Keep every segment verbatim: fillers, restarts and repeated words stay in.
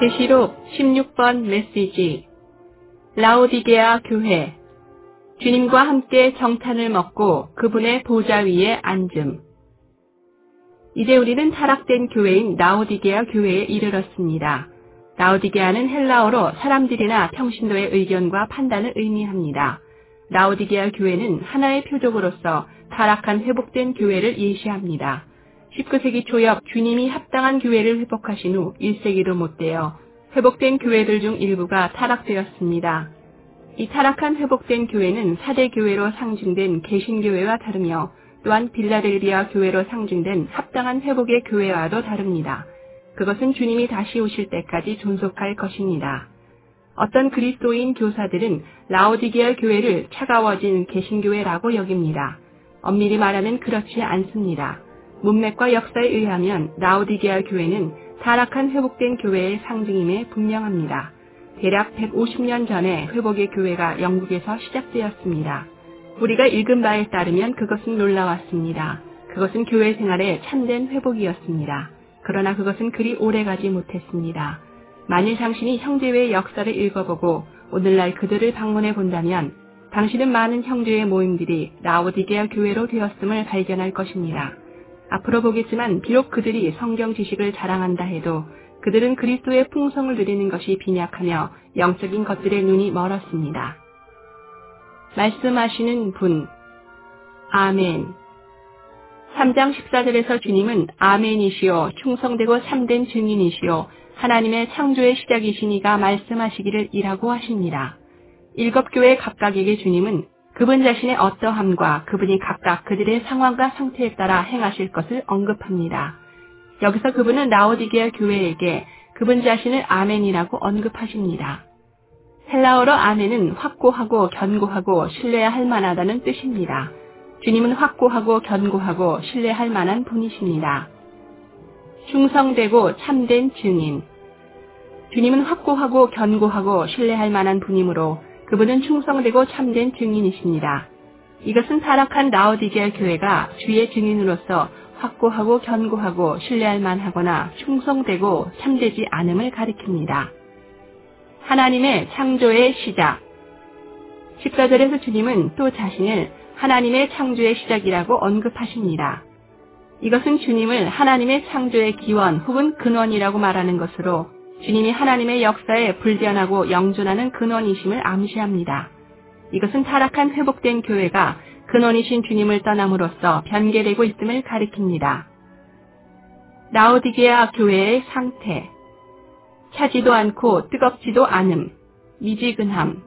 계시록 십육 번 메시지. 라오디게아 교회. 주님과 함께 정찬을 먹고 그분의 보좌 위에 앉음. 이제 우리는 타락된 교회인 라오디게아 교회에 이르렀습니다. 라오디게아는 헬라어로 사람들이나 평신도의 의견과 판단을 의미합니다. 라오디게아 교회는 하나의 표적으로서 타락한 회복된 교회를 예시합니다. 십구 세기 초엽 주님이 합당한 교회를 회복하신 후 일 세기도 못되어 회복된 교회들 중 일부가 타락되었습니다. 이 타락한 회복된 교회는 사대 교회로 상징된 개신교회와 다르며 또한 빌라델비아 교회로 상징된 합당한 회복의 교회와도 다릅니다. 그것은 주님이 다시 오실 때까지 존속할 것입니다. 어떤 그리스도인 교사들은 라오디게아 교회를 차가워진 개신교회라고 여깁니다. 엄밀히 말하면 그렇지 않습니다. 문맥과 역사에 의하면 라오디게아 교회는 타락한 회복된 교회의 상징임에 분명합니다. 대략 백오십 년 전에 회복의 교회가 영국에서 시작되었습니다. 우리가 읽은 바에 따르면 그것은 놀라웠습니다. 그것은 교회 생활의 참된 회복이었습니다. 그러나 그것은 그리 오래가지 못했습니다. 만일 당신이 형제회의 역사를 읽어보고 오늘날 그들을 방문해 본다면 당신은 많은 형제의 모임들이 라오디게아 교회로 되었음을 발견할 것입니다. 앞으로 보겠지만 비록 그들이 성경 지식을 자랑한다 해도 그들은 그리스도의 풍성을 누리는 것이 빈약하며 영적인 것들의 눈이 멀었습니다. 말씀하시는 분. 아멘. 삼 장 십사 절에서 주님은 아멘이시오 충성되고 참된 증인이시오 하나님의 창조의 시작이시니가 말씀하시기를 이라고 하십니다. 일곱 교회 각각에게 주님은 그분 자신의 어떠함과 그분이 각각 그들의 상황과 상태에 따라 행하실 것을 언급합니다. 여기서 그분은 라오디게아 교회에게 그분 자신을 아멘이라고 언급하십니다. 헬라어로 아멘은 확고하고 견고하고 신뢰할 만하다는 뜻입니다. 주님은 확고하고 견고하고 신뢰할 만한 분이십니다. 충성되고 참된 증인. 주님은 확고하고 견고하고 신뢰할 만한 분이므로 그분은 충성되고 참된 증인이십니다. 이것은 타락한 라오디게아 교회가 주의 증인으로서 확고하고 견고하고 신뢰할 만하거나 충성되고 참되지 않음을 가리킵니다. 하나님의 창조의 시작. 십사 절에서 주님은 또 자신을 하나님의 창조의 시작이라고 언급하십니다. 이것은 주님을 하나님의 창조의 기원 혹은 근원이라고 말하는 것으로 주님이 하나님의 역사에 불변하고 영존하는 근원이심을 암시합니다. 이것은 타락한 회복된 교회가 근원이신 주님을 떠남으로써 변개되고 있음을 가리킵니다. 라오디게아 교회의 상태. 차지도 않고 뜨겁지도 않음, 미지근함.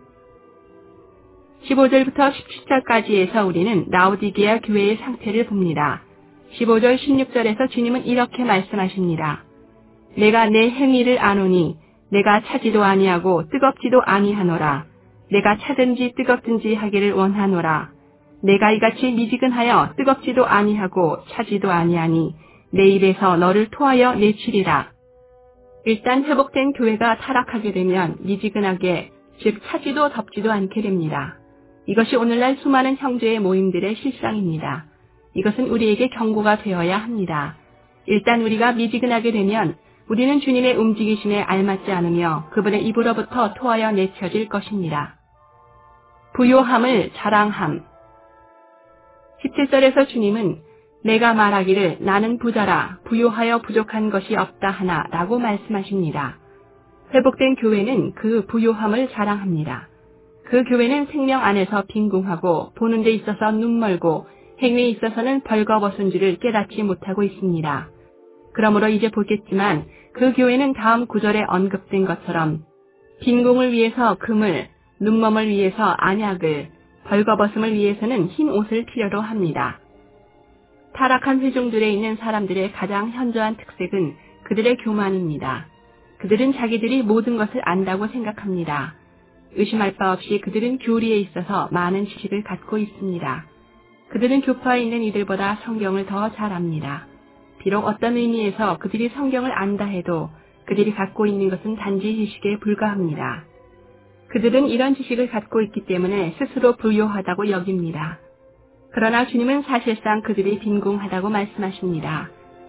십오 절부터 십칠 절까지에서 우리는 라오디게아 교회의 상태를 봅니다. 십오 절 십육 절에서 주님은 이렇게 말씀하십니다. 내가 내 행위를 아노니 내가 차지도 아니하고 뜨겁지도 아니하노라. 내가 차든지 뜨겁든지 하기를 원하노라. 내가 이같이 미지근하여 뜨겁지도 아니하고 차지도 아니하니 내 입에서 너를 토하여 내치리라. 일단 회복된 교회가 타락하게 되면 미지근하게, 즉 차지도 덥지도 않게 됩니다. 이것이 오늘날 수많은 형제의 모임들의 실상입니다. 이것은 우리에게 경고가 되어야 합니다. 일단 우리가 미지근하게 되면 우리는 주님의 움직이심에 알맞지 않으며 그분의 입으로부터 토하여 내쳐질 것입니다. 부요함을 자랑함. 십칠 절에서 주님은 내가 말하기를 나는 부자라 부요하여 부족한 것이 없다 하나 라고 말씀하십니다. 회복된 교회는 그 부요함을 자랑합니다. 그 교회는 생명 안에서 빈궁하고 보는 데 있어서 눈멀고 행위에 있어서는 벌거벗은 줄을 깨닫지 못하고 있습니다. 그러므로 이제 보겠지만 그 교회는 다음 구절에 언급된 것처럼 빈궁을 위해서 금을, 눈멈을 위해서 안약을, 벌거벗음을 위해서는 흰 옷을 필요로 합니다. 타락한 회중들에 있는 사람들의 가장 현저한 특색은 그들의 교만입니다. 그들은 자기들이 모든 것을 안다고 생각합니다. 의심할 바 없이 그들은 교리에 있어서 많은 지식을 갖고 있습니다. 그들은 교파에 있는 이들보다 성경을 더 잘 압니다. 비록 어떤 의미에서 그들이 성경을 안다 해도 그들이 갖고 있는 것은 단지 지식에 불과합니다. 그들은 이런 지식을 갖고 있기 때문에 스스로 부요하다고 여깁니다. 그러나 주님은 사실상 그들이 빈궁하다고 말씀하십니다.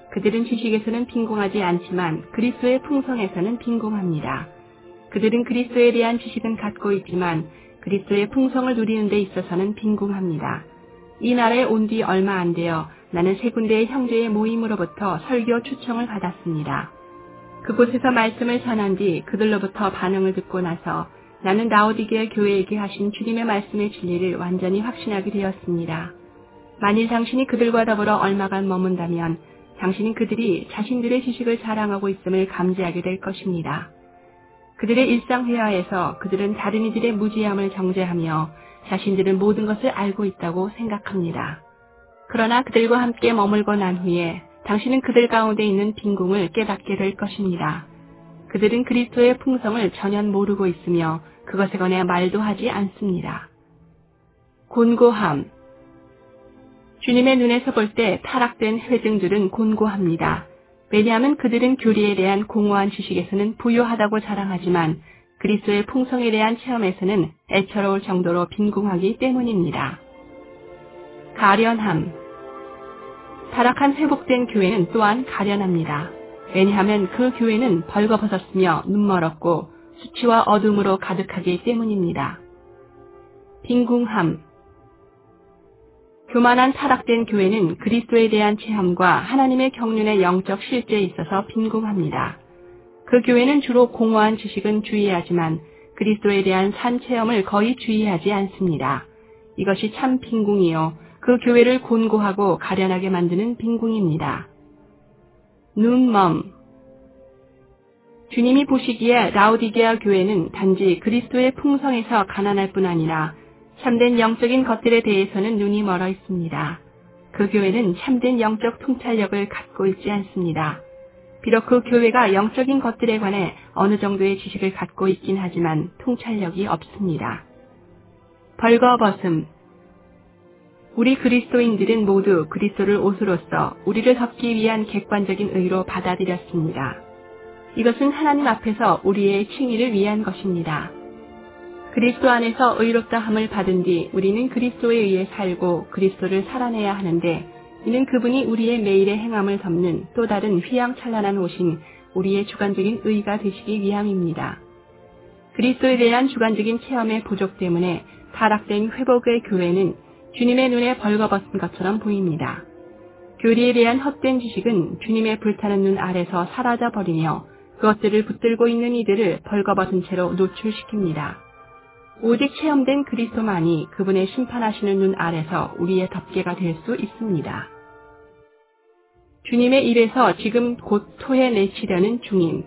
그들은 지식에서는 빈궁하지 않지만 그리스도의 풍성에서는 빈궁합니다. 그들은 그리스도에 대한 지식은 갖고 있지만 그리스도의 풍성을 누리는 데 있어서는 빈궁합니다. 이 나라에 온 뒤 얼마 안 되어 나는 세 군데의 형제의 모임으로부터 설교 초청을 받았습니다. 그곳에서 말씀을 전한 뒤 그들로부터 반응을 듣고 나서 나는 라오디게아 교회에게 하신 주님의 말씀의 진리를 완전히 확신하게 되었습니다. 만일 당신이 그들과 더불어 얼마간 머문다면 당신은 그들이 자신들의 지식을 자랑하고 있음을 감지하게 될 것입니다. 그들의 일상회화에서 그들은 다른 이들의 무지함을 정죄하며 자신들은 모든 것을 알고 있다고 생각합니다. 그러나 그들과 함께 머물고 난 후에 당신은 그들 가운데 있는 빈궁을 깨닫게 될 것입니다. 그들은 그리스도의 풍성을 전혀 모르고 있으며 그것에 관해 말도 하지 않습니다. 곤고함. 주님의 눈에서 볼 때 타락된 회중들은 곤고합니다. 왜냐하면 그들은 교리에 대한 공허한 지식에서는 부유하다고 자랑하지만 그리스도의 풍성에 대한 체험에서는 애처로울 정도로 빈궁하기 때문입니다. 가련함. 타락한 회복된 교회는 또한 가련합니다. 왜냐하면 그 교회는 벌거벗었으며 눈멀었고 수치와 어둠으로 가득하기 때문입니다. 빈궁함. 교만한 타락된 교회는 그리스도에 대한 체험과 하나님의 경륜의 영적 실제에 있어서 빈궁합니다. 그 교회는 주로 공허한 지식은 주의하지만 그리스도에 대한 산 체험을 거의 주의하지 않습니다. 이것이 참 빈궁이요. 그 교회를 곤고하고 가련하게 만드는 빈궁입니다. 눈먼. 주님이 보시기에 라오디게아 교회는 단지 그리스도의 풍성에서 가난할 뿐 아니라 참된 영적인 것들에 대해서는 눈이 멀어 있습니다. 그 교회는 참된 영적 통찰력을 갖고 있지 않습니다. 비록 그 교회가 영적인 것들에 관해 어느 정도의 지식을 갖고 있긴 하지만 통찰력이 없습니다. 벌거벗음. 우리 그리스도인들은 모두 그리스도를 옷으로써 우리를 덮기 위한 객관적인 의로 받아들였습니다. 이것은 하나님 앞에서 우리의 칭의를 위한 것입니다. 그리스도 안에서 의롭다함을 받은 뒤 우리는 그리스도에 의해 살고 그리스도를 살아내야 하는데 이는 그분이 우리의 매일의 행함을 덮는 또 다른 휘황찬란한 옷인 우리의 주관적인 의가 되시기 위함입니다. 그리스도에 대한 주관적인 체험의 부족 때문에 타락된 회복의 교회는 주님의 눈에 벌거벗은 것처럼 보입니다. 교리에 대한 헛된 지식은 주님의 불타는 눈 아래서 사라져버리며 그것들을 붙들고 있는 이들을 벌거벗은 채로 노출시킵니다. 오직 체험된 그리스도만이 그분의 심판하시는 눈 아래서 우리의 덮개가 될 수 있습니다. 주님의 입에서 지금 곧 토해내치려는 중임.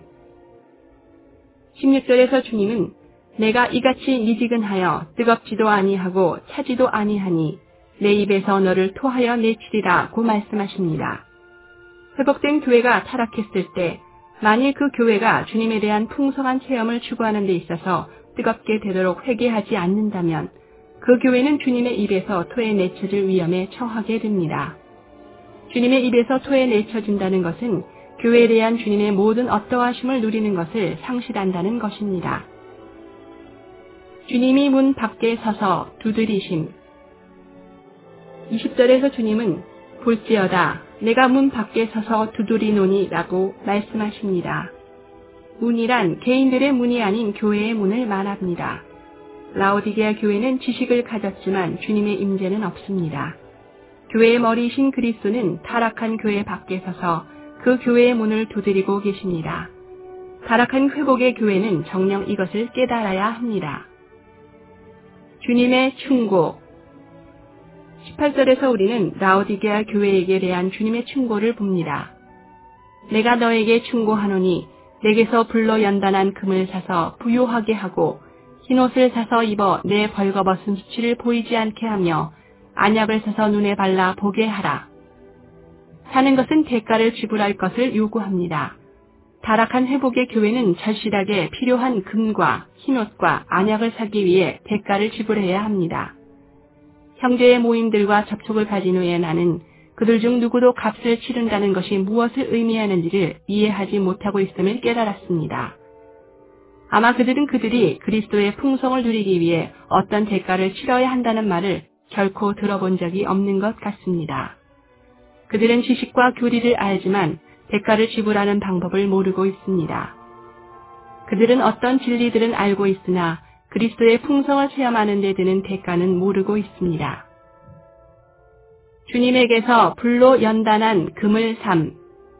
십육 절에서 주님은 내가 이같이 미지근하여 뜨겁지도 아니하고 차지도 아니하니 내 입에서 너를 토하여 내치리라고 말씀하십니다. 회복된 교회가 타락했을 때 만일 그 교회가 주님에 대한 풍성한 체험을 추구하는 데 있어서 뜨겁게 되도록 회개하지 않는다면 그 교회는 주님의 입에서 토해내쳐질 위험에 처하게 됩니다. 주님의 입에서 토해내쳐진다는 것은 교회에 대한 주님의 모든 어떠하심을 누리는 것을 상실한다는 것입니다. 주님이 문 밖에 서서 두드리심. 이십 절에서 주님은 볼지어다 내가 문 밖에 서서 두드리노니 라고 말씀하십니다. 문이란 개인들의 문이 아닌 교회의 문을 말합니다. 라오디게아 교회는 지식을 가졌지만 주님의 임재는 없습니다. 교회의 머리이신 그리스도는 타락한 교회 밖에 서서 그 교회의 문을 두드리고 계십니다. 타락한 회복의 교회는 정녕 이것을 깨달아야 합니다. 주님의 충고. 십팔 절에서 우리는 라오디게아 교회에게 대한 주님의 충고를 봅니다. 내가 너에게 충고하노니 내게서 불로 연단한 금을 사서 부요하게 하고 흰옷을 사서 입어 내 벌거벗은 수치를 보이지 않게 하며 안약을 사서 눈에 발라 보게 하라. 사는 것은 대가를 지불할 것을 요구합니다. 타락한 회복의 교회는 절실하게 필요한 금과 흰옷과 안약을 사기 위해 대가를 지불해야 합니다. 형제의 모임들과 접촉을 가진 후에 나는 그들 중 누구도 값을 치른다는 것이 무엇을 의미하는지를 이해하지 못하고 있음을 깨달았습니다. 아마 그들은 그들이 그리스도의 풍성을 누리기 위해 어떤 대가를 치러야 한다는 말을 결코 들어본 적이 없는 것 같습니다. 그들은 지식과 교리를 알지만 대가를 지불하는 방법을 모르고 있습니다. 그들은 어떤 진리들은 알고 있으나 그리스도의 풍성을 체험하는 데 드는 대가는 모르고 있습니다. 주님에게서 불로 연단한 금을 삼.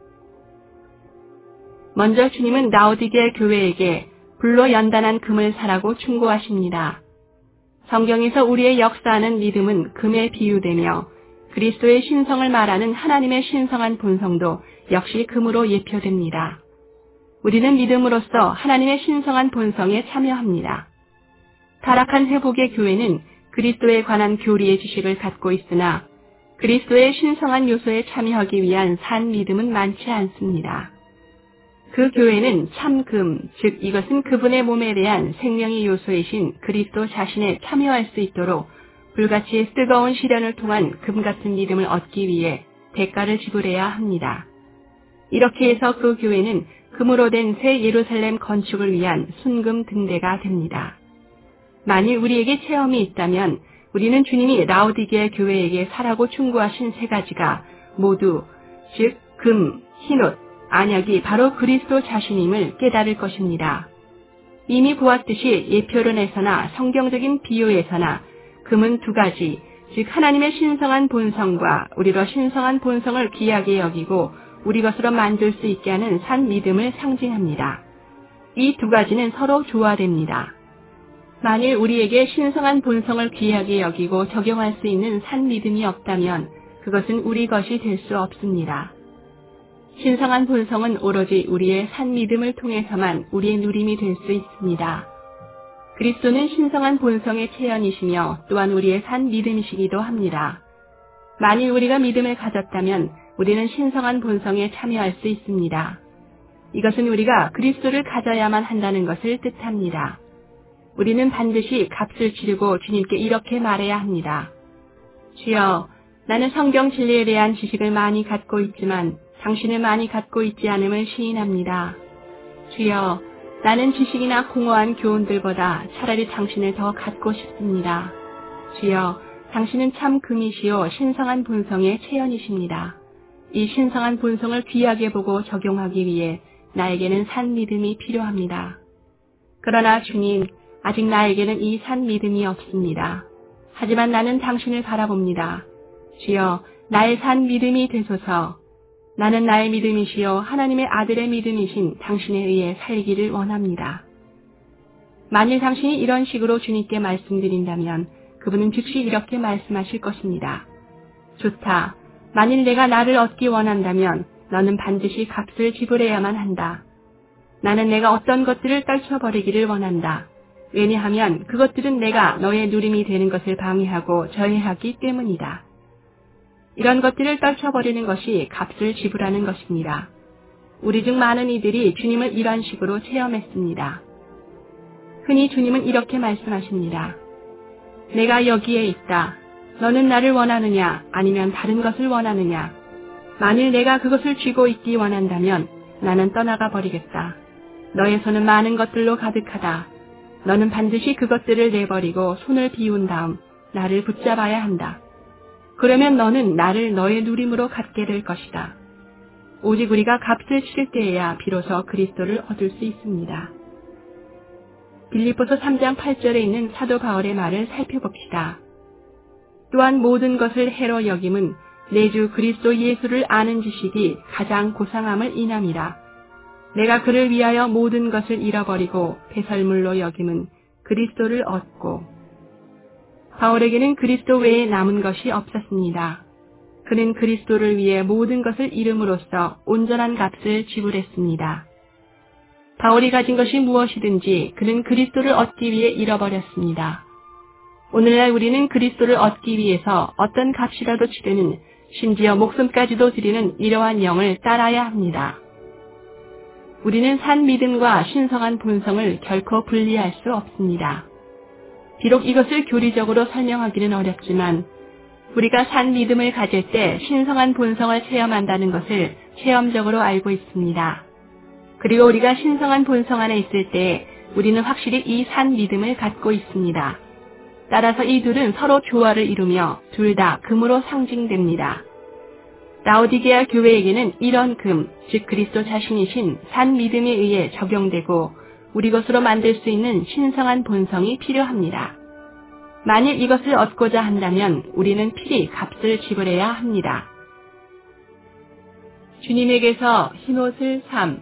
먼저 주님은 라오디게아 교회에게 불로 연단한 금을 사라고 충고하십니다. 성경에서 우리의 역사하는 믿음은 금에 비유되며 그리스도의 신성을 말하는 하나님의 신성한 본성도 역시 금으로 예표됩니다. 우리는 믿음으로써 하나님의 신성한 본성에 참여합니다. 타락한 회복의 교회는 그리스도에 관한 교리의 지식을 갖고 있으나 그리스도의 신성한 요소에 참여하기 위한 산 믿음은 많지 않습니다. 그 교회는 참금, 즉 이것은 그분의 몸에 대한 생명의 요소이신 그리스도 자신에 참여할 수 있도록 불같이 뜨거운 시련을 통한 금같은 믿음을 얻기 위해 대가를 지불해야 합니다. 이렇게 해서 그 교회는 금으로 된 새 예루살렘 건축을 위한 순금 등대가 됩니다. 만일 우리에게 체험이 있다면 우리는 주님이 라오디게아 교회에게 사라고 충고하신 세 가지가 모두 즉 금, 흰옷, 안약이 바로 그리스도 자신임을 깨달을 것입니다. 이미 보았듯이 예표론에서나 성경적인 비유에서나 금은 두 가지, 즉 하나님의 신성한 본성과 우리로 신성한 본성을 귀하게 여기고 우리 것으로 만들 수 있게 하는 산 믿음을 상징합니다. 이 두 가지는 서로 조화됩니다. 만일 우리에게 신성한 본성을 귀하게 여기고 적용할 수 있는 산 믿음이 없다면 그것은 우리 것이 될 수 없습니다. 신성한 본성은 오로지 우리의 산 믿음을 통해서만 우리의 누림이 될 수 있습니다. 그리스도는 신성한 본성의 체현이시며 또한 우리의 산 믿음이시기도 합니다. 만일 우리가 믿음을 가졌다면 우리는 신성한 본성에 참여할 수 있습니다. 이것은 우리가 그리스도를 가져야만 한다는 것을 뜻합니다. 우리는 반드시 값을 치르고 주님께 이렇게 말해야 합니다. 주여, 나는 성경 진리에 대한 지식을 많이 갖고 있지만 당신을 많이 갖고 있지 않음을 시인합니다. 주여, 나는 지식이나 공허한 교훈들보다 차라리 당신을 더 갖고 싶습니다. 주여, 당신은 참 금이시요 신성한 본성의 체현이십니다. 이 신성한 본성을 귀하게 보고 적용하기 위해 나에게는 산 믿음이 필요합니다. 그러나 주님, 아직 나에게는 이 산 믿음이 없습니다. 하지만 나는 당신을 바라봅니다. 주여, 나의 산 믿음이 되소서. 나는 나의 믿음이시요 하나님의 아들의 믿음이신 당신에 의해 살기를 원합니다. 만일 당신이 이런 식으로 주님께 말씀드린다면 그분은 즉시 이렇게 말씀하실 것입니다. 좋다. 만일 내가 나를 얻기 원한다면 너는 반드시 값을 지불해야만 한다. 나는 내가 어떤 것들을 떨쳐버리기를 원한다. 왜냐하면 그것들은 내가 너의 누림이 되는 것을 방해하고 저해하기 때문이다. 이런 것들을 떨쳐버리는 것이 값을 지불하는 것입니다. 우리 중 많은 이들이 주님을 이런 식으로 체험했습니다. 흔히 주님은 이렇게 말씀하십니다. 내가 여기에 있다. 너는 나를 원하느냐 아니면 다른 것을 원하느냐. 만일 내가 그것을 쥐고 있기 원한다면 나는 떠나가 버리겠다. 너의 손은 많은 것들로 가득하다. 너는 반드시 그것들을 내버리고 손을 비운 다음 나를 붙잡아야 한다. 그러면 너는 나를 너의 누림으로 갖게 될 것이다. 오직 우리가 값을 치를 때에야 비로소 그리스도를 얻을 수 있습니다. 빌립보서 삼 장 팔 절에 있는 사도 바울의 말을 살펴봅시다. 또한 모든 것을 해로 여김은 내 주 그리스도 예수를 아는 지식이 가장 고상함을 인함이라. 내가 그를 위하여 모든 것을 잃어버리고 배설물로 여김은 그리스도를 얻고. 바울에게는 그리스도 외에 남은 것이 없었습니다. 그는 그리스도를 위해 모든 것을 잃음으로써 온전한 값을 지불했습니다. 바울이 가진 것이 무엇이든지 그는 그리스도를 얻기 위해 잃어버렸습니다. 오늘날 우리는 그리스도를 얻기 위해서 어떤 값이라도 치르는, 심지어 목숨까지도 드리는 이러한 영을 따라야 합니다. 우리는 산 믿음과 신성한 본성을 결코 분리할 수 없습니다. 비록 이것을 교리적으로 설명하기는 어렵지만 우리가 산 믿음을 가질 때 신성한 본성을 체험한다는 것을 체험적으로 알고 있습니다. 그리고 우리가 신성한 본성 안에 있을 때 우리는 확실히 이 산 믿음을 갖고 있습니다. 따라서 이 둘은 서로 조화를 이루며 둘 다 금으로 상징됩니다. 라오디게아 교회에게는 이런 금, 즉 그리스도 자신이신 산 믿음에 의해 적용되고 우리 것으로 만들 수 있는 신성한 본성이 필요합니다. 만일 이것을 얻고자 한다면 우리는 필히 값을 지불해야 합니다. 주님에게서 흰옷을 삼.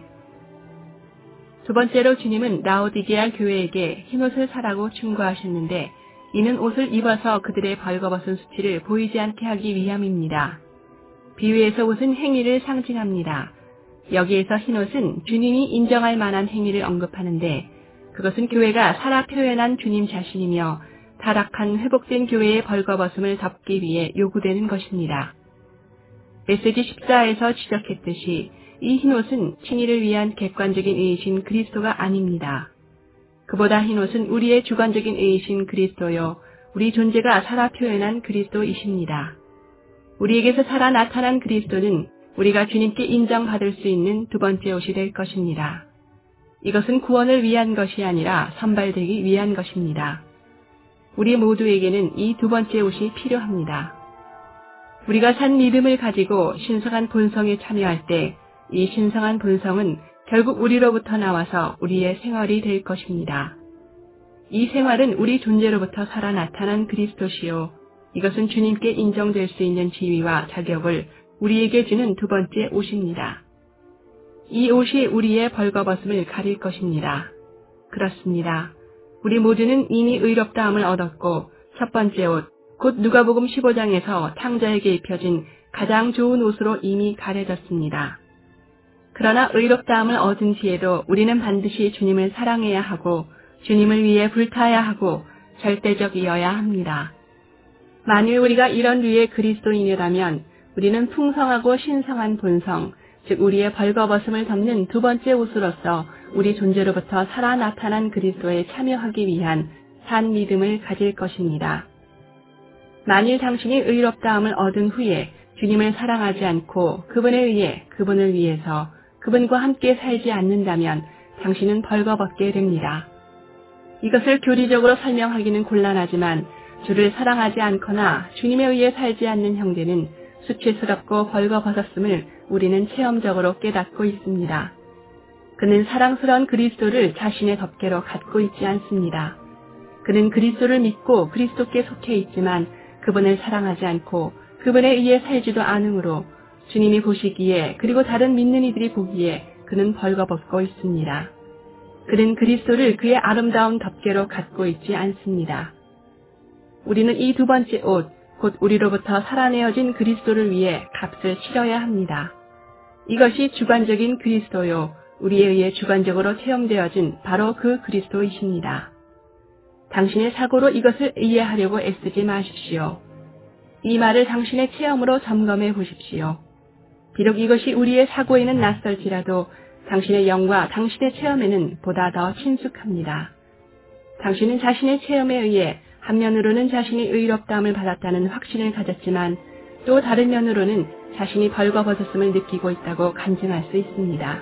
두 번째로 주님은 라오디게아 교회에게 흰옷을 사라고 충고하셨는데 이는 옷을 입어서 그들의 벌거벗은 수치를 보이지 않게 하기 위함입니다. 비유에서 옷은 행위를 상징합니다. 여기에서 흰옷은 주님이 인정할 만한 행위를 언급하는데 그것은 교회가 살아 표현한 주님 자신이며 타락한 회복된 교회의 벌거벗음을 덮기 위해 요구되는 것입니다. 메시지 십사에서 지적했듯이 이 흰옷은 칭의를 위한 객관적인 의이신 그리스도가 아닙니다. 그보다 흰옷은 우리의 주관적인 의이신 그리스도요, 우리 존재가 살아 표현한 그리스도이십니다. 우리에게서 살아 나타난 그리스도는 우리가 주님께 인정받을 수 있는 두 번째 옷이 될 것입니다. 이것은 구원을 위한 것이 아니라 선발되기 위한 것입니다. 우리 모두에게는 이 두 번째 옷이 필요합니다. 우리가 산 믿음을 가지고 신성한 본성에 참여할 때 이 신성한 본성은 결국 우리로부터 나와서 우리의 생활이 될 것입니다. 이 생활은 우리 존재로부터 살아 나타난 그리스도시요. 이것은 주님께 인정될 수 있는 지위와 자격을 우리에게 주는 두 번째 옷입니다. 이 옷이 우리의 벌거벗음을 가릴 것입니다. 그렇습니다. 우리 모두는 이미 의롭다함을 얻었고 첫 번째 옷, 곧 누가복음 십오 장에서 탕자에게 입혀진 가장 좋은 옷으로 이미 가려졌습니다. 그러나 의롭다함을 얻은 뒤에도 우리는 반드시 주님을 사랑해야 하고 주님을 위해 불타야 하고 절대적이어야 합니다. 만일 우리가 이런 류의 그리스도인이라면 우리는 풍성하고 신성한 본성, 즉 우리의 벌거벗음을 덮는 두 번째 옷으로서 우리 존재로부터 살아 나타난 그리스도에 참여하기 위한 산 믿음을 가질 것입니다. 만일 당신이 의롭다함을 얻은 후에 주님을 사랑하지 않고 그분에 의해 그분을 위해서 그분과 함께 살지 않는다면 당신은 벌거벗게 됩니다. 이것을 교리적으로 설명하기는 곤란하지만 주를 사랑하지 않거나 주님에 의해 살지 않는 형제는 수치스럽고 벌거벗었음을 우리는 체험적으로 깨닫고 있습니다. 그는 사랑스러운 그리스도를 자신의 덮개로 갖고 있지 않습니다. 그는 그리스도를 믿고 그리스도께 속해 있지만 그분을 사랑하지 않고 그분에 의해 살지도 않으므로 주님이 보시기에 그리고 다른 믿는 이들이 보기에 그는 벌거벗고 있습니다. 그는 그리스도를 그의 아름다운 덮개로 갖고 있지 않습니다. 우리는 이 두 번째 옷, 곧 우리로부터 살아내어진 그리스도를 위해 값을 치러야 합니다. 이것이 주관적인 그리스도요, 우리에 의해 주관적으로 체험되어진 바로 그 그리스도이십니다. 당신의 사고로 이것을 이해하려고 애쓰지 마십시오. 이 말을 당신의 체험으로 점검해 보십시오. 비록 이것이 우리의 사고에는 낯설지라도 당신의 영과 당신의 체험에는 보다 더 친숙합니다. 당신은 자신의 체험에 의해 한 면으로는 자신이 의롭다함을 받았다는 확신을 가졌지만 또 다른 면으로는 자신이 벌거벗었음을 느끼고 있다고 간증할 수 있습니다.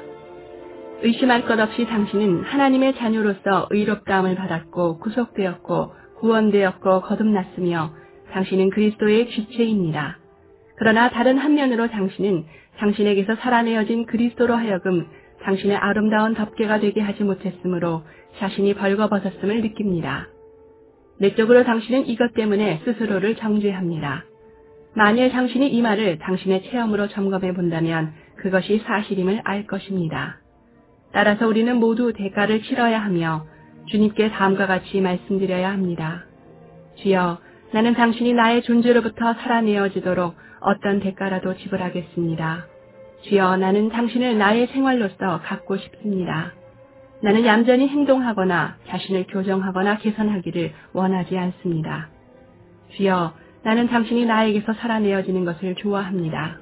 의심할 것 없이 당신은 하나님의 자녀로서 의롭다함을 받았고 구속되었고 구원되었고 거듭났으며 당신은 그리스도의 지체입니다. 그러나 다른 한면으로 당신은 당신에게서 살아내어진 그리스도로 하여금 당신의 아름다운 덮개가 되게 하지 못했으므로 자신이 벌거벗었음을 느낍니다. 내적으로 당신은 이것 때문에 스스로를 정죄합니다. 만일 당신이 이 말을 당신의 체험으로 점검해 본다면 그것이 사실임을 알 것입니다. 따라서 우리는 모두 대가를 치러야 하며 주님께 다음과 같이 말씀드려야 합니다. 주여, 나는 당신이 나의 존재로부터 살아내어지도록 어떤 대가라도 지불하겠습니다. 주여, 나는 당신을 나의 생활로서 갖고 싶습니다. 나는 얌전히 행동하거나 자신을 교정하거나 개선하기를 원하지 않습니다. 주여, 나는 당신이 나에게서 살아내어지는 것을 좋아합니다.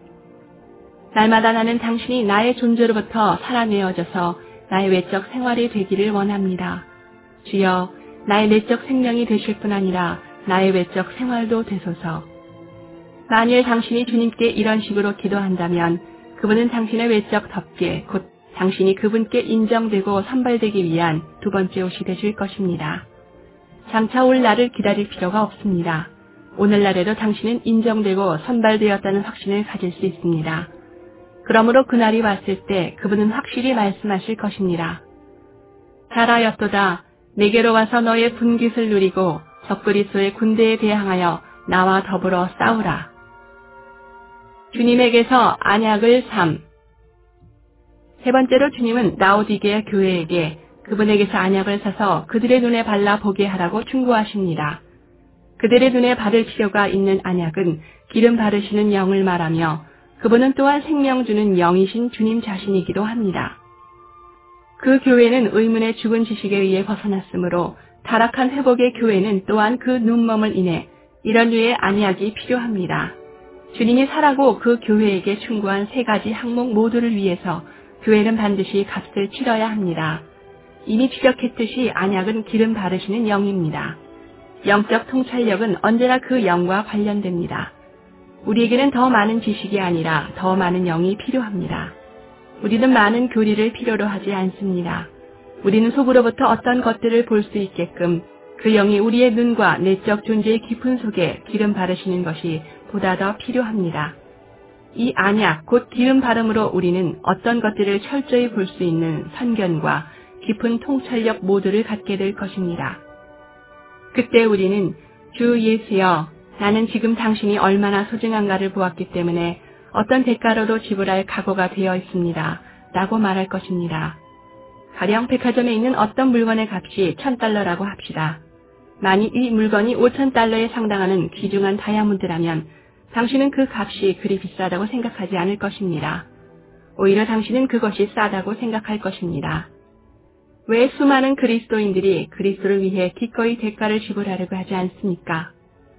날마다 나는 당신이 나의 존재로부터 살아내어져서 나의 외적 생활이 되기를 원합니다. 주여, 나의 내적 생명이 되실 뿐 아니라 나의 외적 생활도 되소서. 만일 당신이 주님께 이런 식으로 기도한다면 그분은 당신의 외적 덮개, 곧 당신이 그분께 인정되고 선발되기 위한 두 번째 옷이 되실 것입니다. 장차 올 날을 기다릴 필요가 없습니다. 오늘날에도 당신은 인정되고 선발되었다는 확신을 가질 수 있습니다. 그러므로 그날이 왔을 때 그분은 확실히 말씀하실 것입니다. 잘하였도다. 내게로 와서 너의 분깃을 누리고 적그리스도의 군대에 대항하여 나와 더불어 싸우라. 주님에게서 안약을 삼. 세 번째로 주님은 라오디게아 교회에게 그분에게서 안약을 사서 그들의 눈에 발라 보게 하라고 충고하십니다. 그들의 눈에 바를 필요가 있는 안약은 기름 바르시는 영을 말하며 그분은 또한 생명 주는 영이신 주님 자신이기도 합니다. 그 교회는 의문의 죽은 지식에 의해 벗어났으므로 타락한 회복의 교회는 또한 그 눈먼을 인해 이런 류의 안약이 필요합니다. 주님이 사라고 그 교회에게 충고한 세 가지 항목 모두를 위해서 교회는 반드시 값을 치러야 합니다. 이미 지적했듯이 안약은 기름 바르시는 영입니다. 영적 통찰력은 언제나 그 영과 관련됩니다. 우리에게는 더 많은 지식이 아니라 더 많은 영이 필요합니다. 우리는 많은 교리를 필요로 하지 않습니다. 우리는 속으로부터 어떤 것들을 볼 수 있게끔 그 영이 우리의 눈과 내적 존재의 깊은 속에 기름 바르시는 것이 보다 더 필요합니다. 이 안약, 곧 기름 바름으로 우리는 어떤 것들을 철저히 볼 수 있는 선견과 깊은 통찰력 모두를 갖게 될 것입니다. 그때 우리는 주 예수여, 나는 지금 당신이 얼마나 소중한가를 보았기 때문에 어떤 대가로도 지불할 각오가 되어 있습니다. 라고 말할 것입니다. 가령 백화점에 있는 어떤 물건의 값이 천 달러라고 합시다. 만일 이 물건이 오천 달러에 상당하는 귀중한 다이아몬드라면 당신은 그 값이 그리 비싸다고 생각하지 않을 것입니다. 오히려 당신은 그것이 싸다고 생각할 것입니다. 왜 수많은 그리스도인들이 그리스도를 위해 기꺼이 대가를 지불하려고 하지 않습니까?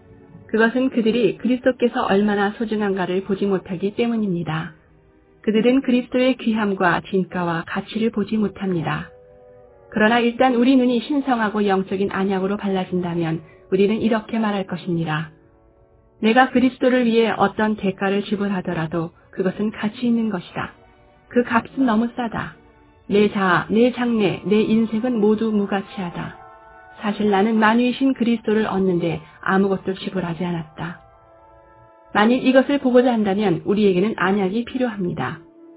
그것은 그들이 그리스도께서 얼마나 소중한가를 보지 못하기 때문입니다. 그들은 그리스도의 귀함과 진가와 가치를 보지 못합니다. 그러나 일단 우리 눈이 신성하고 영적인 안약으로 발라진다면 우리는 이렇게 말할 것입니다. 내가 그리스도를 위해 어떤 대가를 지불하더라도 그것은 가치 있는 것이다. 그 값은 너무 싸다. 내 자아, 내 장래, 내 인생은 모두 무가치하다. 사실 나는 만유이신 그리스도를 얻는데 아무것도 지불하지 않았다. 만일 이것을 보고자 한다면 우리에게는 안약이 필요합니다.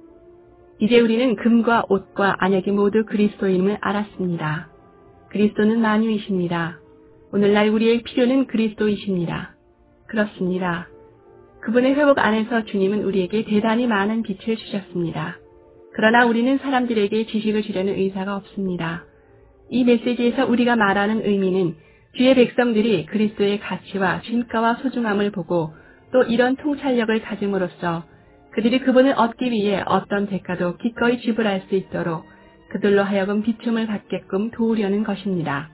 이제 우리는 금과 옷과 안약이 모두 그리스도임을 알았습니다. 그리스도는 만유이십니다. 오늘날 우리의 필요는 그리스도이십니다. 그렇습니다. 그분의 회복 안에서 주님은 우리에게 대단히 많은 빛을 주셨습니다. 그러나 우리는 사람들에게 지식을 주려는 의사가 없습니다. 이 메시지에서 우리가 말하는 의미는 주의 백성들이 그리스도의 가치와 진가와 소중함을 보고 또 이런 통찰력을 가짐으로써 그들이 그분을 얻기 위해 어떤 대가도 기꺼이 지불할 수 있도록 그들로 하여금 비춤을 받게끔 도우려는 것입니다.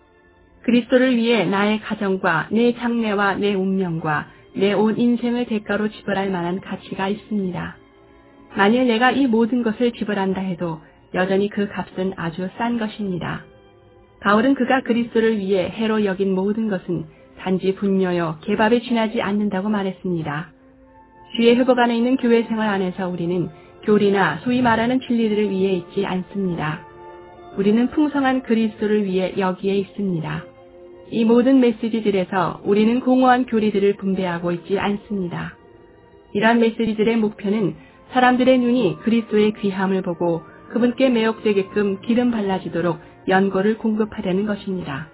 그리스도를 위해 나의 가정과 내 장래와 내 운명과 내 온 인생을 대가로 지불할 만한 가치가 있습니다. 만일 내가 이 모든 것을 지불한다 해도 여전히 그 값은 아주 싼 것입니다. 바울은 그가 그리스도를 위해 해로 여긴 모든 것은 단지 분뇨요 개밥에 지나지 않는다고 말했습니다. 주의 회복 안에 있는 교회 생활 안에서 우리는 교리나 소위 말하는 진리들을 위해 있지 않습니다. 우리는 풍성한 그리스도를 위해 여기에 있습니다. 이 모든 메시지들에서 우리는 공허한 교리들을 분배하고 있지 않습니다. 이러한 메시지들의 목표는 사람들의 눈이 그리스도의 귀함을 보고 그분께 매혹되게끔 기름 발라지도록 연고를 공급하려는 것입니다.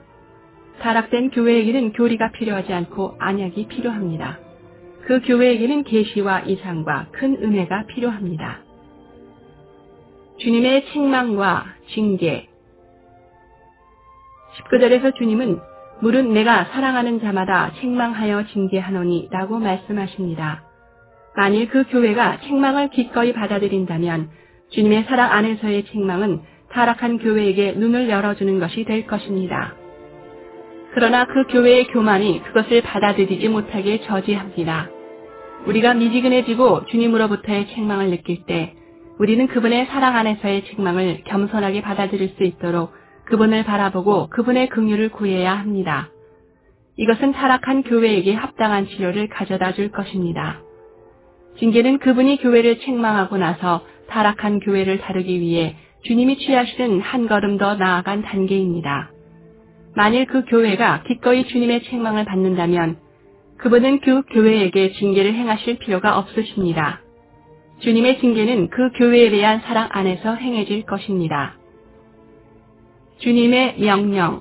타락된 교회에게는 교리가 필요하지 않고 안약이 필요합니다. 그 교회에게는 계시와 이상과 큰 은혜가 필요합니다. 주님의 책망과 징계. 십구 절에서 주님은 물은 내가 사랑하는 자마다 책망하여 징계하노니 라고 말씀하십니다. 만일 그 교회가 책망을 기꺼이 받아들인다면 주님의 사랑 안에서의 책망은 타락한 교회에게 눈을 열어주는 것이 될 것입니다. 그러나 그 교회의 교만이 그것을 받아들이지 못하게 저지합니다. 우리가 미지근해지고 주님으로부터의 책망을 느낄 때 우리는 그분의 사랑 안에서의 책망을 겸손하게 받아들일 수 있도록 그분을 바라보고 그분의 긍휼을 구해야 합니다. 이것은 타락한 교회에게 합당한 치료를 가져다 줄 것입니다. 징계는 그분이 교회를 책망하고 나서 타락한 교회를 다루기 위해 주님이 취하시는 한 걸음 더 나아간 단계입니다. 만일 그 교회가 기꺼이 주님의 책망을 받는다면 그분은 그 교회에게 징계를 행하실 필요가 없으십니다. 주님의 징계는 그 교회에 대한 사랑 안에서 행해질 것입니다. 주님의 명령.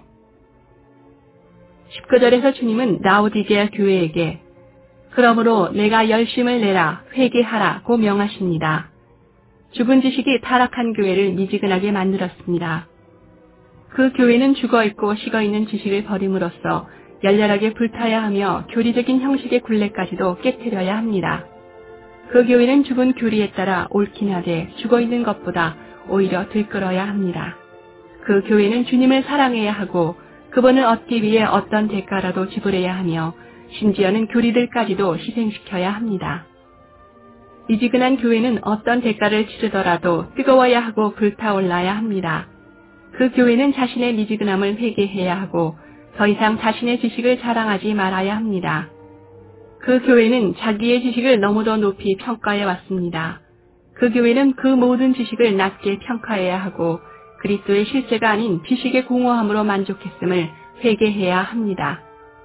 십구 절에서 주님은 라오디게아 교회에게 그러므로 내가 열심을 내라 회개하라고 명하십니다. 죽은 지식이 타락한 교회를 미지근하게 만들었습니다. 그 교회는 죽어있고 식어있는 지식을 버림으로써 열렬하게 불타야 하며 교리적인 형식의 굴레까지도 깨트려야 합니다. 그 교회는 죽은 교리에 따라 옳긴 하되 죽어있는 것보다 오히려 들끓어야 합니다. 그 교회는 주님을 사랑해야 하고 그분을 얻기 위해 어떤 대가라도 지불해야 하며 심지어는 교리들까지도 희생시켜야 합니다. 미지근한 교회는 어떤 대가를 치르더라도 뜨거워야 하고 불타올라야 합니다. 그 교회는 자신의 미지근함을 회개해야 하고 더 이상 자신의 지식을 자랑하지 말아야 합니다. 그 교회는 자기의 지식을 너무도 높이 평가해 왔습니다. 그 교회는 그 모든 지식을 낮게 평가해야 하고 그리스도의 실제가 아닌 지식의 공허함으로 만족했음을 회개해야 합니다.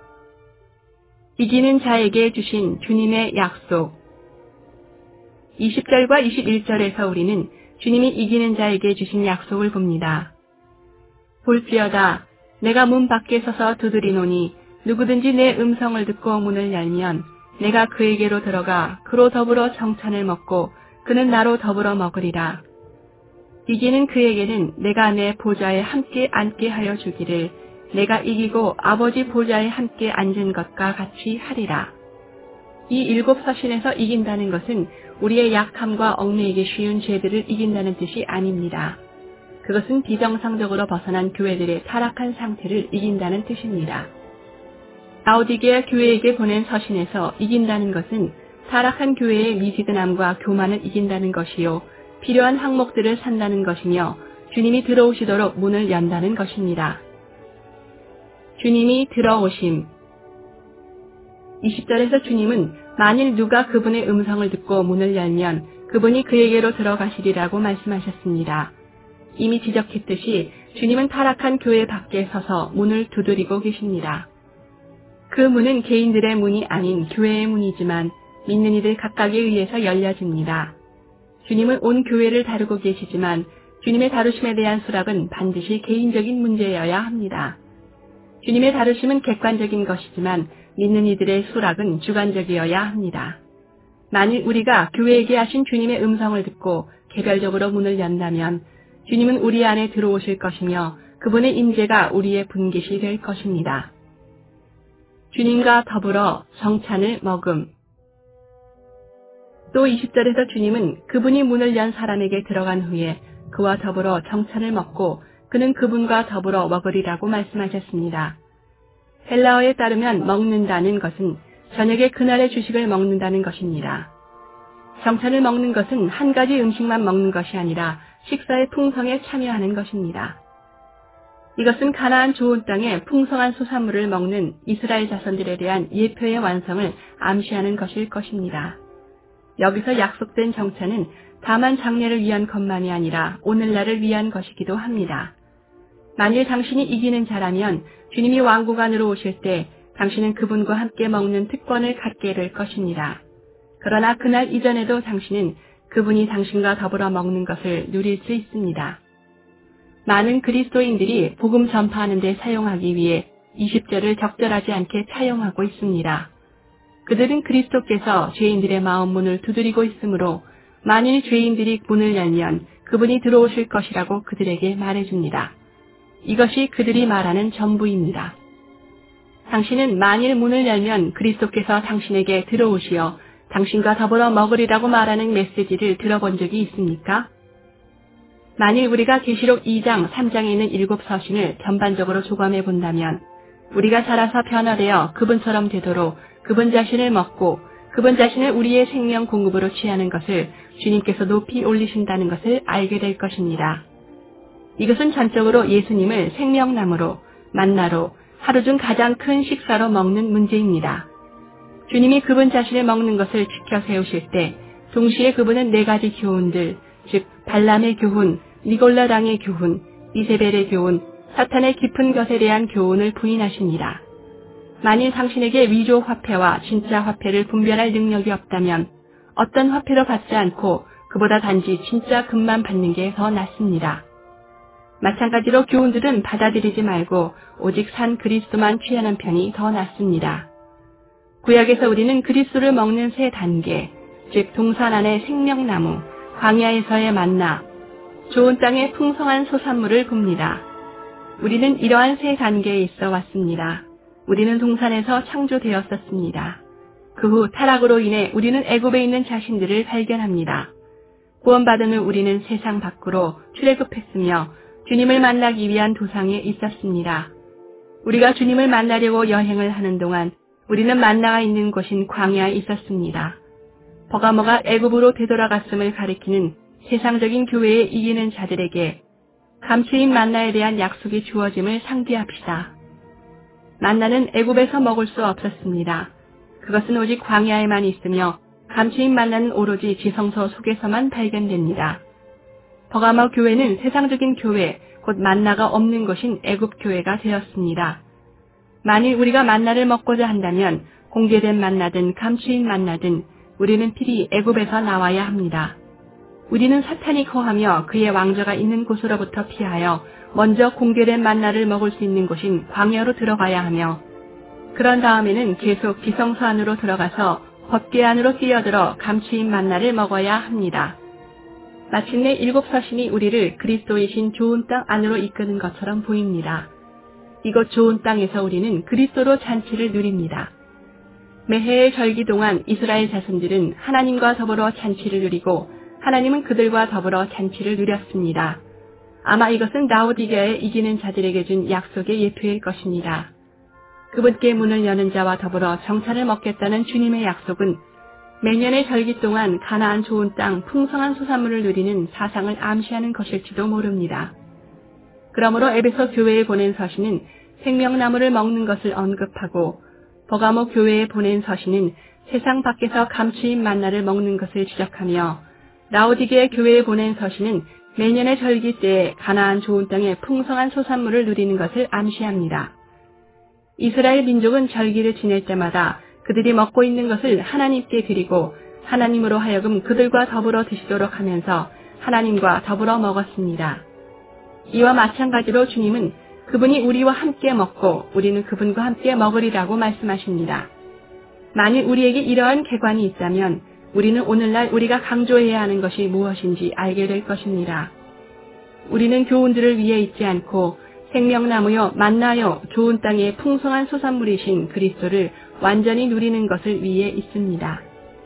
이기는 자에게 주신 주님의 약속. 이십 절과 이십일 절에서 우리는 주님이 이기는 자에게 주신 약속을 봅니다. 볼지어다 내가 문 밖에 서서 두드리노니 누구든지 내 음성을 듣고 문을 열면 내가 그에게로 들어가 그로 더불어 정찬을 먹고 그는 나로 더불어 먹으리라. 이기는 그에게는 내가 내 보좌에 함께 앉게 하여 주기를 내가 이기고 아버지 보좌에 함께 앉은 것과 같이 하리라. 이 일곱 서신에서 이긴다는 것은 우리의 약함과 얽매이기 쉬운 죄들을 이긴다는 뜻이 아닙니다. 그것은 비정상적으로 벗어난 교회들의 타락한 상태를 이긴다는 뜻입니다. 라오디게아 교회에게 보낸 서신에서 이긴다는 것은 타락한 교회의 미지근함과 교만을 이긴다는 것이요 필요한 항목들을 산다는 것이며 주님이 들어오시도록 문을 연다는 것입니다. 주님이 들어오심. 이십 절에서 주님은 만일 누가 그분의 음성을 듣고 문을 열면 그분이 그에게로 들어가시리라고 말씀하셨습니다. 이미 지적했듯이 주님은 타락한 교회 밖에 서서 문을 두드리고 계십니다. 그 문은 개인들의 문이 아닌 교회의 문이지만 믿는 이들 각각에 의해서 열려집니다. 주님은 온 교회를 다루고 계시지만 주님의 다루심에 대한 수락은 반드시 개인적인 문제여야 합니다. 주님의 다루심은 객관적인 것이지만 믿는 이들의 수락은 주관적이어야 합니다. 만일 우리가 교회에게 하신 주님의 음성을 듣고 개별적으로 문을 연다면 주님은 우리 안에 들어오실 것이며 그분의 임재가 우리의 분깃이 될 것입니다. 주님과 더불어 정찬을 먹음. 또 이십 절에서 주님은 그분이 문을 연 사람에게 들어간 후에 그와 더불어 정찬을 먹고 그는 그분과 더불어 먹으리라고 말씀하셨습니다. 헬라어에 따르면 먹는다는 것은 저녁에 그날의 주식을 먹는다는 것입니다. 정찬을 먹는 것은 한 가지 음식만 먹는 것이 아니라 식사의 풍성에 참여하는 것입니다. 이것은 가나안 좋은 땅에 풍성한 소산물을 먹는 이스라엘 자손들에 대한 예표의 완성을 암시하는 것일 것입니다. 여기서 약속된 정찬은 다만 장래를 위한 것만이 아니라 오늘날을 위한 것이기도 합니다. 만일 당신이 이기는 자라면 주님이 왕국 안으로 오실 때 당신은 그분과 함께 먹는 특권을 갖게 될 것입니다. 그러나 그날 이전에도 당신은 그분이 당신과 더불어 먹는 것을 누릴 수 있습니다. 많은 그리스도인들이 복음 전파하는 데 사용하기 위해 이십 절을 적절하지 않게 차용하고 있습니다. 그들은 그리스도께서 죄인들의 마음 문을 두드리고 있으므로 만일 죄인들이 문을 열면 그분이 들어오실 것이라고 그들에게 말해줍니다. 이것이 그들이 말하는 전부입니다. 당신은 만일 문을 열면 그리스도께서 당신에게 들어오시어 당신과 더불어 먹으리라고 말하는 메시지를 들어본 적이 있습니까? 만일 우리가 계시록 이 장, 삼 장에 있는 일곱 서신을 전반적으로 조감해 본다면 우리가 자라서 변화되어 그분처럼 되도록 그분 자신을 먹고 그분 자신을 우리의 생명 공급으로 취하는 것을 주님께서 높이 올리신다는 것을 알게 될 것입니다. 이것은 전적으로 예수님을 생명나무로, 만나로, 하루 중 가장 큰 식사로 먹는 문제입니다. 주님이 그분 자신을 먹는 것을 지켜 세우실 때 동시에 그분은 네 가지 교훈들, 즉 발람의 교훈, 니골라당의 교훈, 이세벨의 교훈, 사탄의 깊은 것에 대한 교훈을 부인하십니다. 만일 당신에게 위조 화폐와 진짜 화폐를 분별할 능력이 없다면 어떤 화폐도 받지 않고 그보다 단지 진짜 금만 받는 게 더 낫습니다. 마찬가지로 교훈들은 받아들이지 말고 오직 산 그리스도만 취하는 편이 더 낫습니다. 구약에서 우리는 그리스도를 먹는 세 단계, 즉 동산 안의 생명나무, 광야에서의 만나, 좋은 땅의 풍성한 소산물을 봅니다. 우리는 이러한 세 단계에 있어 왔습니다. 우리는 동산에서 창조되었었습니다. 그 후 타락으로 인해 우리는 애굽에 있는 자신들을 발견합니다. 구원받은 후 우리는 세상 밖으로 출애굽했으며 주님을 만나기 위한 도상에 있었습니다. 우리가 주님을 만나려고 여행을 하는 동안 우리는 만나가 있는 곳인 광야에 있었습니다. 버가모가 애굽으로 되돌아갔음을 가리키는 세상적인 교회에 이기는 자들에게 감추인 만나에 대한 약속이 주어짐을 상기합시다. 만나는 애굽에서 먹을 수 없었습니다. 그것은 오직 광야에만 있으며 감추인 만나는 오로지 지성소 속에서만 발견됩니다. 버가모 교회는 세상적인 교회, 곧 만나가 없는 곳인 애굽 교회가 되었습니다. 만일 우리가 만나를 먹고자 한다면 공개된 만나든 감추인 만나든 우리는 필히 애굽에서 나와야 합니다. 우리는 사탄이 거하며 그의 왕좌가 있는 곳으로부터 피하여 먼저 공개된 만나를 먹을 수 있는 곳인 광야로 들어가야 하며 그런 다음에는 계속 지성소 안으로 들어가서 법궤 안으로 뛰어들어 감추인 만나를 먹어야 합니다. 마침내 일곱 서신이 우리를 그리스도이신 좋은 땅 안으로 이끄는 것처럼 보입니다. 이곳 좋은 땅에서 우리는 그리스도로 잔치를 누립니다. 매해의 절기 동안 이스라엘 자손들은 하나님과 더불어 잔치를 누리고 하나님은 그들과 더불어 잔치를 누렸습니다. 아마 이것은 라오디게아에 이기는 자들에게 준 약속의 예표일 것입니다. 그분께 문을 여는 자와 더불어 정찬을 먹겠다는 주님의 약속은 매년의 절기 동안 가나안 좋은 땅 풍성한 소산물을 누리는 사상을 암시하는 것일지도 모릅니다. 그러므로 에베소 교회에 보낸 서신은 생명나무를 먹는 것을 언급하고 버가모 교회에 보낸 서신은 세상 밖에서 감추인 만나를 먹는 것을 지적하며 라오디게아 교회에 보낸 서신은 매년의 절기 때에 가나안 좋은 땅의 풍성한 소산물을 누리는 것을 암시합니다. 이스라엘 민족은 절기를 지낼 때마다 그들이 먹고 있는 것을 하나님께 드리고 하나님으로 하여금 그들과 더불어 드시도록 하면서 하나님과 더불어 먹었습니다. 이와 마찬가지로 주님은 그분이 우리와 함께 먹고 우리는 그분과 함께 먹으리라고 말씀하십니다. 만일 우리에게 이러한 객관이 있다면 우리는 오늘날 우리가 강조해야 하는 것이 무엇인지 알게 될 것입니다. 우리는 교훈들을 위해 있지 않고 생명나무요 만나요 좋은 땅의 풍성한 소산물이신 그리스도를 완전히 누리는 것을 위해 있습니다.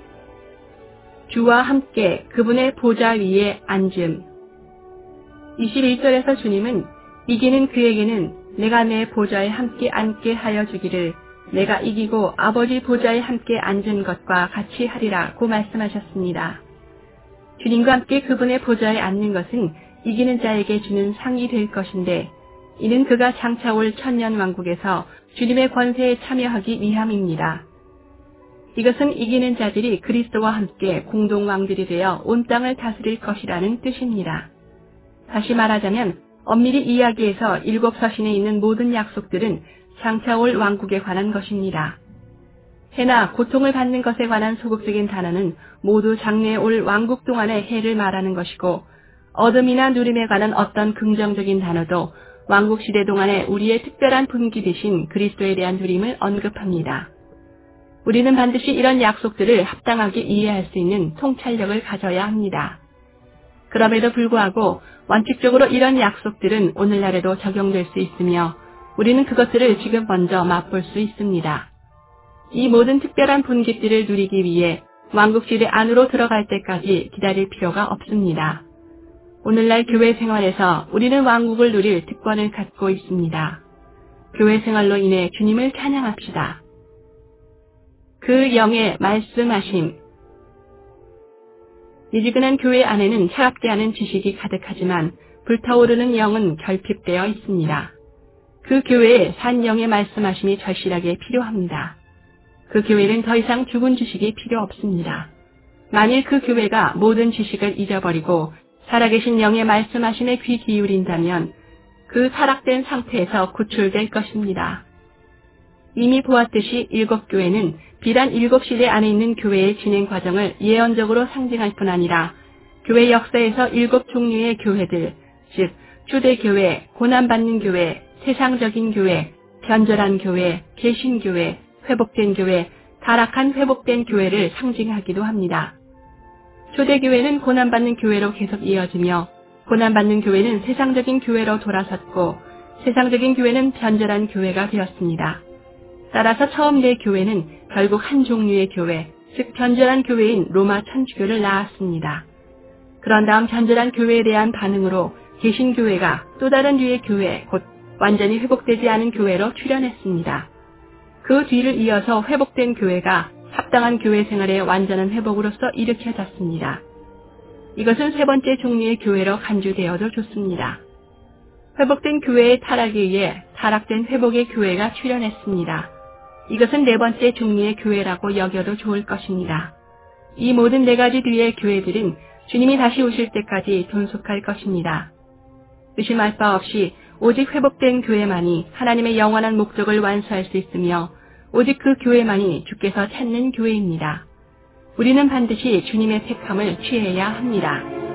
주와 함께 그분의 보좌 위에 앉음. 이십일 절에서 주님은 이기는 그에게는 내가 내 보좌에 함께 앉게 하여 주기를 내가 이기고 아버지 보좌에 함께 앉은 것과 같이 하리라고 말씀하셨습니다. 주님과 함께 그분의 보좌에 앉는 것은 이기는 자에게 주는 상이 될 것인데 이는 그가 장차올 천년 왕국에서 주님의 권세에 참여하기 위함입니다. 이것은 이기는 자들이 그리스도와 함께 공동 왕들이 되어 온 땅을 다스릴 것이라는 뜻입니다. 다시 말하자면 엄밀히 이야기해서 일곱 서신에 있는 모든 약속들은 장차올 왕국에 관한 것입니다. 해나 고통을 받는 것에 관한 소극적인 단어는 모두 장래에 올 왕국 동안의 해를 말하는 것이고 어둠이나 누림에 관한 어떤 긍정적인 단어도 왕국 시대 동안에 우리의 특별한 분기 되신 그리스도에 대한 누림을 언급합니다. 우리는 반드시 이런 약속들을 합당하게 이해할 수 있는 통찰력을 가져야 합니다. 그럼에도 불구하고 원칙적으로 이런 약속들은 오늘날에도 적용될 수 있으며 우리는 그것들을 지금 먼저 맛볼 수 있습니다. 이 모든 특별한 분깃들을 누리기 위해 왕국시대 안으로 들어갈 때까지 기다릴 필요가 없습니다. 오늘날 교회 생활에서 우리는 왕국을 누릴 특권을 갖고 있습니다. 교회 생활로 인해 주님을 찬양합시다. 그 영의 말씀하심. 미지근한 교회 안에는 차갑게 하는 지식이 가득하지만 불타오르는 영은 결핍되어 있습니다. 그 교회에 산 영의 말씀하심이 절실하게 필요합니다. 그 교회는 더 이상 죽은 지식이 필요 없습니다. 만일 그 교회가 모든 지식을 잊어버리고 살아계신 영의 말씀하심에 귀 기울인다면 그 타락된 상태에서 구출될 것입니다. 이미 보았듯이 일곱 교회는 비단 일곱 시대 안에 있는 교회의 진행 과정을 예언적으로 상징할 뿐 아니라 교회 역사에서 일곱 종류의 교회들, 즉 초대교회, 고난받는 교회, 세상적인 교회, 변절한 교회, 개신교회, 회복된 교회, 타락한 회복된 교회를 상징하기도 합니다. 초대교회는 고난받는 교회로 계속 이어지며 고난받는 교회는 세상적인 교회로 돌아섰고 세상적인 교회는 변절한 교회가 되었습니다. 따라서 처음 네 교회는 결국 한 종류의 교회, 즉 변절한 교회인 로마 천주교를 낳았습니다. 그런 다음 변절한 교회에 대한 반응으로 개신교회가 또 다른 류의 교회, 곧 완전히 회복되지 않은 교회로 출현했습니다. 그 뒤를 이어서 회복된 교회가 합당한 교회 생활의 완전한 회복으로서 일으켜졌습니다. 이것은 세 번째 종류의 교회로 간주되어도 좋습니다. 회복된 교회의 타락에 의해 타락된 회복의 교회가 출현했습니다. 이것은 네 번째 종류의 교회라고 여겨도 좋을 것입니다. 이 모든 네 가지 뒤의 교회들은 주님이 다시 오실 때까지 존속할 것입니다. 의심할 바 없이 오직 회복된 교회만이 하나님의 영원한 목적을 완수할 수 있으며 오직 그 교회만이 주께서 찾는 교회입니다. 우리는 반드시 주님의 택함을 취해야 합니다.